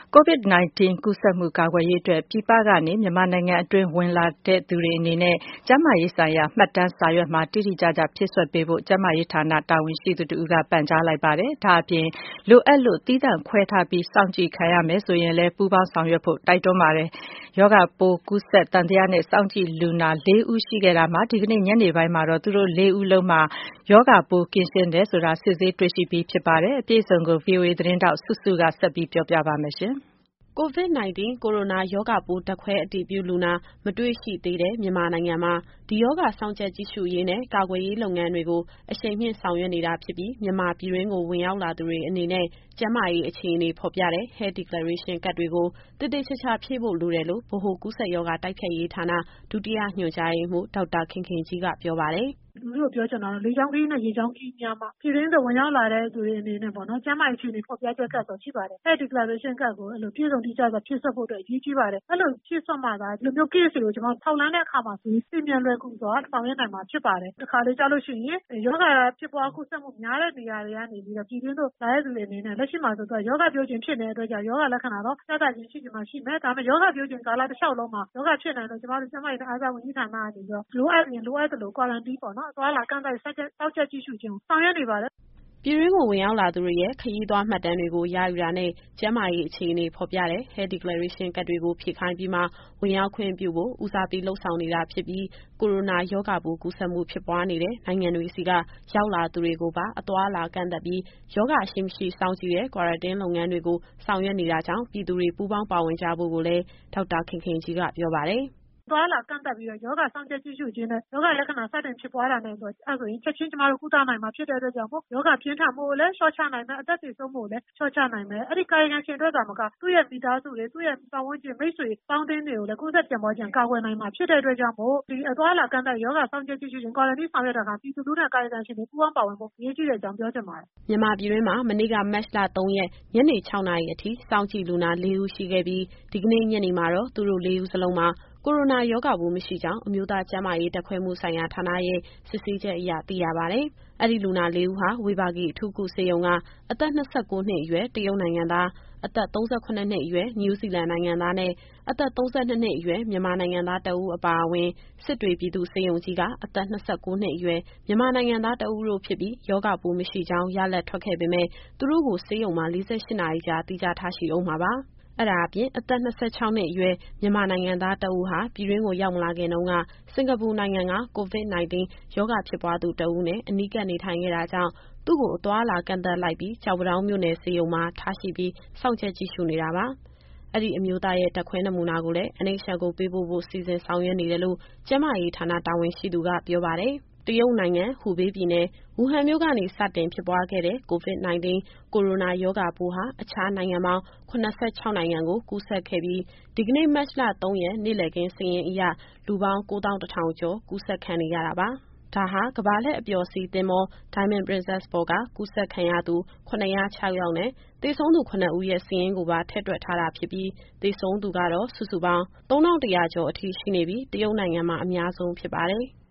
COVID-19 ကူးစက်မှုကာကွယ်ရေးအတွက်ပြည်ပကနေမြန်မာနိုင်ငံအတွင်းဝင်လာသူတွေအနေနဲ့ကျန်းမာရေးဆိုင်ရာမှတ်တမ်းစာရွက်မှာတိတိကျကျဖြည့်စွက်ပေးဖို့ကျန်းမာရေးဌာနတာဝန်ရှိသူတဦးကပန်ကြားလိုက်ပါတယ်။ဒါအပြင်လိုအပ်လို့သီးသန့်ခွဲထားပြီးစောင့်ကြည့်ခံရမယ်ဆိုရင်လည်းပူးပေါင်းဆောင်ရွက်ဖို့တိုက်တွန်းပါတယ်။ရောဂါပိုးကူးစက်သံသယနဲ့စောင့်ကြည့်လူနာ 4 ဦးရှိခဲ့တာမှာဒီကနေ့ညနေပိုင်းမှာတော့သူတို့ 4 ဦးလုံးမှာရောဂါပိုးကင်းရှင်းတယ်ဆိုတာစစ်ဆေးတွေ့ရှိပြီးဖြစ်ပါတယ်။အပြည့်အစုံကို VOA သတင်းထောက်စုစုကဆက်ပြီးပြောပြပါမယ်။ COVID-19 ကိုရိုနာရောဂါပိုးဓာတ်ခွဲအတည်ပြုလူနာမတွေ့ရှိသေးတဲ့မြန်မာနိုင်ငံမှာဒီရောဂါစောင့်ကြပ်ကြည့်ရှုရေးနဲ့ကာကွယ်ရေးလုပ်ငန်းတွေကိုအရှိန်မြှင့်ဆောင်ရွက်နေတာဖြစ်ပြီးမြန်မာပြည်တွင်းကိုဝင်ရောက်လာသူတွေအနေနဲ့ကျန်းမာရေးအခြေအနေဖော်ပြတဲ့ Health Declaration ကဒ်တွေကိုသေသေချာချာဖြည့်ဖို့လိုတယ်လို့ဗဟိုကူးစက်ရောဂါတိုက်ဖျက်ရေးဌာနဒုတိယညွှန်ကြားရေးမှူးဒေါက်တာခင်ခင်ကြီးကပြောပါတယ်။လူတို့ပြောချင်တာတော့လေကြောင်းခရီးနဲ့ရေကြောင်းခရီးများမှာပြည်တွင်းသို့ဝင်ရောက်လာတဲ့သူတွေအနေနဲ့ပေါ့နော်ကျန်းမာရေးအခြေအနေဖော်ပြချက်ကတ်ဆိုရှိပါတယ်။ Health Declaration ကတ်ကိုအဲ့လိုပြည့်စုံတိကျစွာဖြည့်စွက်ဖို့အတွက်အရေးကြီးပါတယ်။အဲ့လိုဖြည့်စွက်မှသာဒီလိုမျိုး case တွေကိုကျွန်တော်ထောက်လှမ်းတဲ့အခါမှာသိမြင်လွယ်ကူစွာဆောင်ရွက်နိုင်မှာဖြစ်ပါတယ်။တစ်ခါလေကြားလို့ရှိရင်ရောဂါဖြစ်ပွားကူးစက်မှုများတဲ့နေရာတွေကနေပြီးတော့ပြည်တွင်းသို့လာတဲ့သူတွေအနေနဲ့လက်ရှိမှာဆိုတော့ရောဂါပြိုခြင်းဖြစ်နေတဲ့အတွက်ကြောင့်ရောဂါလက္ခဏာတော့ပြသခြင်းရှိချင်မှရှိမယ်။ဒါပေမဲ့ရောဂါပြိုခြင်းကာလတစ်လျှောက်လုံးမှာရောဂါဖြစ်နိုင်တော့ကျွန်တော်တို့ကျန်းမာရေးအားကစားဝန်ကြီးဌာနကနေပြီးတော့လိုအပ်ရင်လိုအပ်သလို quarantine ပေါ့နော်အသွားလာကန့်သတ်စောင့်ကြပ်ကြည့်ရှုခြင်းဆောင်ရွက်နေပါတယ်။ပြည်တွင်းကိုဝင်ရောက်လာသူတွေရဲ့ခရီးသွားမှတ်တမ်းတွေကိုရယူတာနဲ့ကျန်းမာရေးအခြေအနေဖော်ပြတဲ့ Health Declaration ကဒ်တွေကိုဖြည့်ခိုင်းပြီးမှဝင်ရောက်ခွင့်ပြုဖို့ဦးစားပေးလုပ်ဆောင်နေတာဖြစ်ပြီးကိုရိုနာရောဂါပိုးကူးစက်မှုဖြစ်ပွားနေတဲ့နိုင်ငံတွေဆီကရောက်လာသူတွေကိုပါအသွားအလာကန့်သတ်ပြီးရောဂါရှိမရှိစောင့်ကြည့်တဲ့ Quarantine လုပ်ငန်းတွေကိုဆောင်ရွက်နေတာကြောင့်ပြည်သူတွေပူးပေါင်းပါဝင်ကြဖို့ကိုလည်းဒေါက်တာခင်ခင်ကြီးကပြောပါတယ်။သွားလာကန့်သတ်ပြီးတော့ရောဂါစောင့်ကြပ်ကြည့်ရှုခြင်းနဲ့ရောဂါလက္ခဏာစတင်ဖြစ်ပွားတာနဲ့ဆိုရင်ချက်ချင်းကျမတို့ကုသနိုင်မှာဖြစ်တဲ့အတွက်ကြောင့်ရောဂါပြင်းထန်မှုကိုလည်းလျှော့ချနိုင်မယ်အသက်သေဆုံးမှုကိုလည်းလျှော့ချနိုင်မယ်အဲ့ဒီကာယကံရှင်အတွက်သာမကသူ့ရဲ့မိသားစုတွေသူ့ရဲ့ပတ်ဝန်းကျင်မိတ်ဆွေပေါင်းသင်းတွေကိုလည်းကူးစက်ပြန့်ပွားခြင်းကာကွယ်နိုင်မှာဖြစ်တဲ့အတွက်ကြောင့်ဒီအသွားလာကန့်သတ်ရောဂါစောင့်ကြပ်ကြည့်ရှုခြင်း quarantine ဆောင်ရွက်တာကပြည်သူလူထုနဲ့ကာယကံရှင်တွေပူးပေါင်းပါဝင်ဖို့အရေးကြီးတဲ့အကြောင်းပြောချင်ပါတယ်။မြန်မာပြည်တွင်းမှာမနေ့ကမတ်လ 3 ရက်ညနေ 6 နာရီအထိစောင့်ကြည့်လူနာ 4 ဦးရှိခဲ့ပြီးဒီကနေ့ညနေမှာတော့သူတို့ 4 ဦးစလုံးမှာကိုရိုနာရောဂါပိုးမရှိကြောင်းအမျိုးသားကျန်းမာရေးဓာတ်ခွဲမှုဆိုင်ရာဌာနရဲ့စစ်ဆေးချက်အရသိရပါတယ်။အဲ့ဒီလူနာ 4 ဦးဟာဝေဘာဂီအထူးကုဆေးရုံကအသက် 29 နှစ်အရွယ်တရုတ်နိုင်ငံသားအသက် 38 နှစ်အရွယ်နယူးဇီလန်နိုင်ငံသားနဲ့အသက် 32 နှစ်အရွယ်မြန်မာနိုင်ငံသားတဦးအပါအဝင်စစ်တွေပြည်သူ့ဆေးရုံကြီးကအသက် 29 နှစ်အရွယ်မြန်မာနိုင်ငံသားတဦးတို့ဖြစ်ပြီးရောဂါပိုးမရှိကြောင်းရလဒ်ထွက်ခဲ့ပေမဲ့သူတို့ကိုဆေးရုံမှာ48 နာရီကြာသီးခြားထားရှိဦးမှာပါ။အဲ့ဒါအပြင်အသက် 26 နှစ်အရွယ်မြန်မာနိုင်ငံသားတဦးဟာပြည်တွင်းကိုရောက်မလာခင်တုန်းကစင်ကာပူနိုင်ငံက COVID-19 ရောဂါဖြစ်ပွားသူတဦးနဲ့အနီးကပ်နေထိုင်ခဲ့တာကြောင့်သူ့ကိုအသွားအလာကန့်သတ်လိုက်ပြီးကျောက်ပန်းတောင်းမြို့နယ်ဆေးရုံမှာထားရှိပြီးစောင့်ကြပ်ကြည့်ရှုနေတာပါ။အဲ့ဒီအမျိုးသားရဲ့ဓာတ်ခွဲနမူနာကိုလည်း NHL ကိုပေးပို့ဖို့စီစဉ်ဆောင်ရွက်နေတယ်လို့ကျန်းမာရေးဌာနတာဝန်ရှိသူကပြောပါတယ်။တရုတ်နိုင်ငံဟူဘေးပြည်နယ်ဝူဟန်မြို့ကနေစတင်ဖြစ်ပွားခဲ့တဲ့ COVID-19 ကိုရိုနာရောဂါပိုးဟာအခြားနိုင်ငံပေါင်း 86 နိုင်ငံကိုကူးစက်ခဲ့ပြီးဒီကနေ့မတ်လ 3 ရက်နေ့လည်ခင်းစာရင်းအရလူပေါင်း 9,100 ကျော်ကူးစက်ခံနေရတာပါ။ဒါဟာကမ္ဘာလှည့်အပျော်စီးသင်္ဘော Diamond Princess ပေါ်ကကူးစက်ခံရသူ 706 ယောက်နဲ့သေဆုံးသူ 7 ဦးရဲ့စာရင်းကိုပါထည့်တွက်ထားတာဖြစ်ပြီးသေဆုံးသူကတော့စုစုပေါင်း 3,100 ကျော်အထိရှိနေပြီးတရုတ်နိုင်ငံမှာအများဆုံးဖြစ်ပါတယ်။